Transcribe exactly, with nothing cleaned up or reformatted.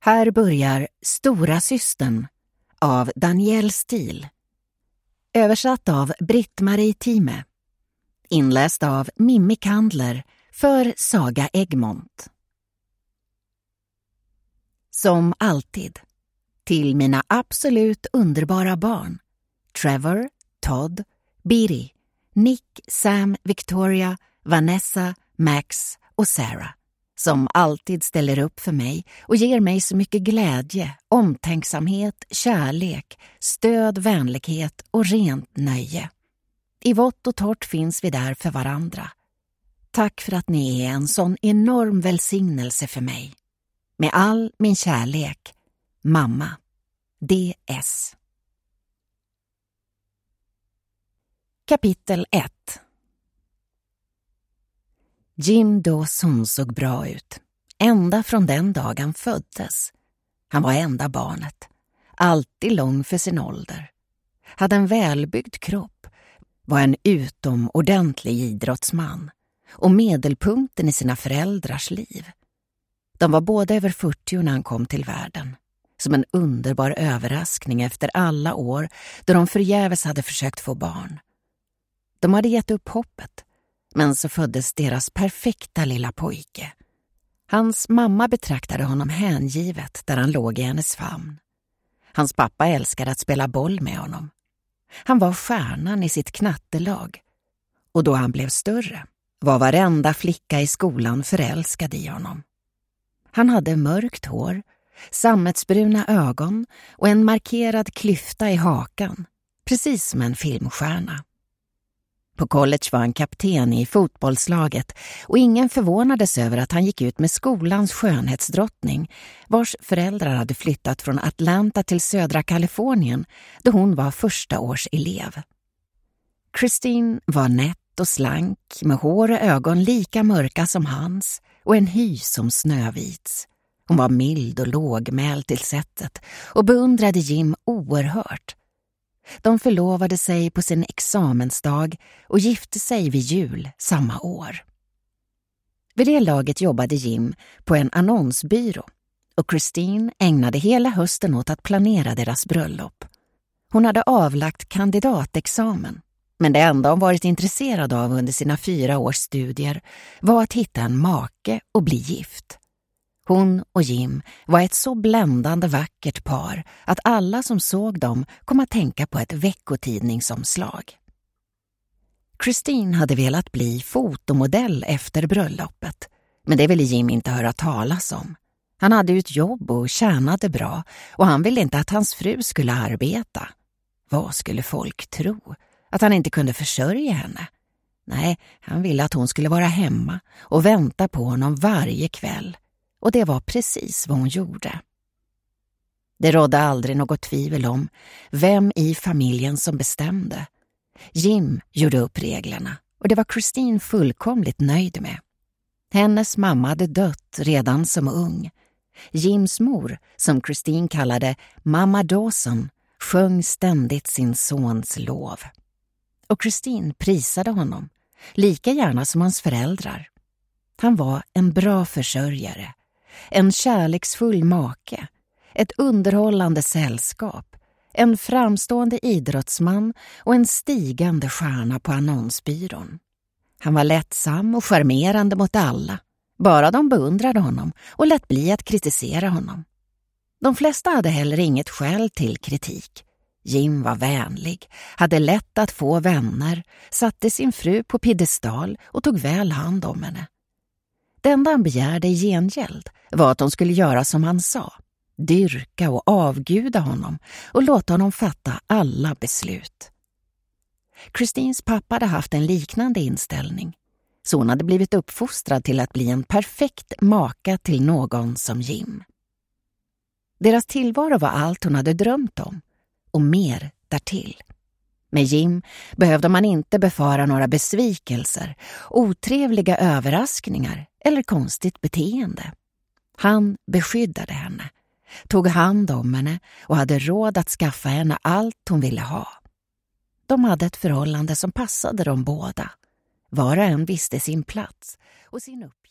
Här börjar Stora systern av Danielle Steel. Översatt av Britt-Marie Time. Inläst av Mimmi Kandler för Saga Egmont. Som alltid. Till mina absolut underbara barn. Trevor, Todd, Biri, Nick, Sam, Victoria, Vanessa, Max och Sarah. Som alltid ställer upp för mig och ger mig så mycket glädje, omtänksamhet, kärlek, stöd, vänlighet och rent nöje. I vått och torrt finns vi där för varandra. Tack för att ni är en sån enorm välsignelse för mig. Med all min kärlek, mamma. D S. Kapitel ett. Jim Dawson såg bra ut, ända från den dagen föddes. Han var enda barnet, alltid lång för sin ålder. Hade en välbyggd kropp, var en utomordentlig idrottsman och medelpunkten i sina föräldrars liv. De var båda över fyrtio när han kom till världen, som en underbar överraskning efter alla år då de förgäves hade försökt få barn. De hade gett upp hoppet. Men så föddes deras perfekta lilla pojke. Hans mamma betraktade honom hängivet där han låg i hennes famn. Hans pappa älskade att spela boll med honom. Han var stjärnan i sitt knattelag. Och då han blev större var varenda flicka i skolan förälskad i honom. Han hade mörkt hår, sammetsbruna ögon och en markerad klyfta i hakan. Precis som en filmstjärna. På college var han kapten i fotbollslaget och ingen förvånades över att han gick ut med skolans skönhetsdrottning, vars föräldrar hade flyttat från Atlanta till södra Kalifornien då hon var första års elev. Christine var nätt och slank med hår och ögon lika mörka som hans och en hy som Snövits. Hon var mild och lågmäld till sättet och beundrade Jim oerhört. De förlovade sig på sin examensdag och gifte sig vid jul samma år. Vid det laget jobbade Jim på en annonsbyrå och Christine ägnade hela hösten åt att planera deras bröllop. Hon hade avlagt kandidatexamen, men det enda hon varit intresserad av under sina fyra års studier var att hitta en make och bli gift. Hon och Jim var ett så bländande vackert par att alla som såg dem kom att tänka på ett veckotidningsomslag. Christine hade velat bli fotomodell efter bröllopet, men det ville Jim inte höra talas om. Han hade ju ett jobb och tjänade bra och han ville inte att hans fru skulle arbeta. Vad skulle folk tro? Att han inte kunde försörja henne? Nej, han ville att hon skulle vara hemma och vänta på honom varje kväll. Och det var precis vad hon gjorde. Det rådde aldrig något tvivel om vem i familjen som bestämde. Jim gjorde upp reglerna och det var Christine fullkomligt nöjd med. Hennes mamma hade dött redan som ung. Jims mor, som Christine kallade Mamma Dawson, sjöng ständigt sin sons lov. Och Christine prisade honom, lika gärna som hans föräldrar. Han var en bra försörjare, en kärleksfull make, ett underhållande sällskap, en framstående idrottsman och en stigande stjärna på annonsbyrån. Han var lättsam och charmerande mot alla, bara de beundrade honom och lät bli att kritisera honom. De flesta hade heller inget skäl till kritik. Jim var vänlig, hade lätt att få vänner, satte sin fru på piedestal och tog väl hand om henne. Det enda han begärde i gengäld var att de skulle göra som han sa, dyrka och avguda honom och låta honom fatta alla beslut. Christines pappa hade haft en liknande inställning, så hon hade blivit uppfostrad till att bli en perfekt maka till någon som Jim. Deras tillvaro var allt hon hade drömt om, och mer därtill. Med Jim behövde man inte befara några besvikelser, otrevliga överraskningar eller konstigt beteende. Han beskyddade henne, tog hand om henne och hade råd att skaffa henne allt hon ville ha. De hade ett förhållande som passade dem båda. Var och en visste sin plats och sin uppgift.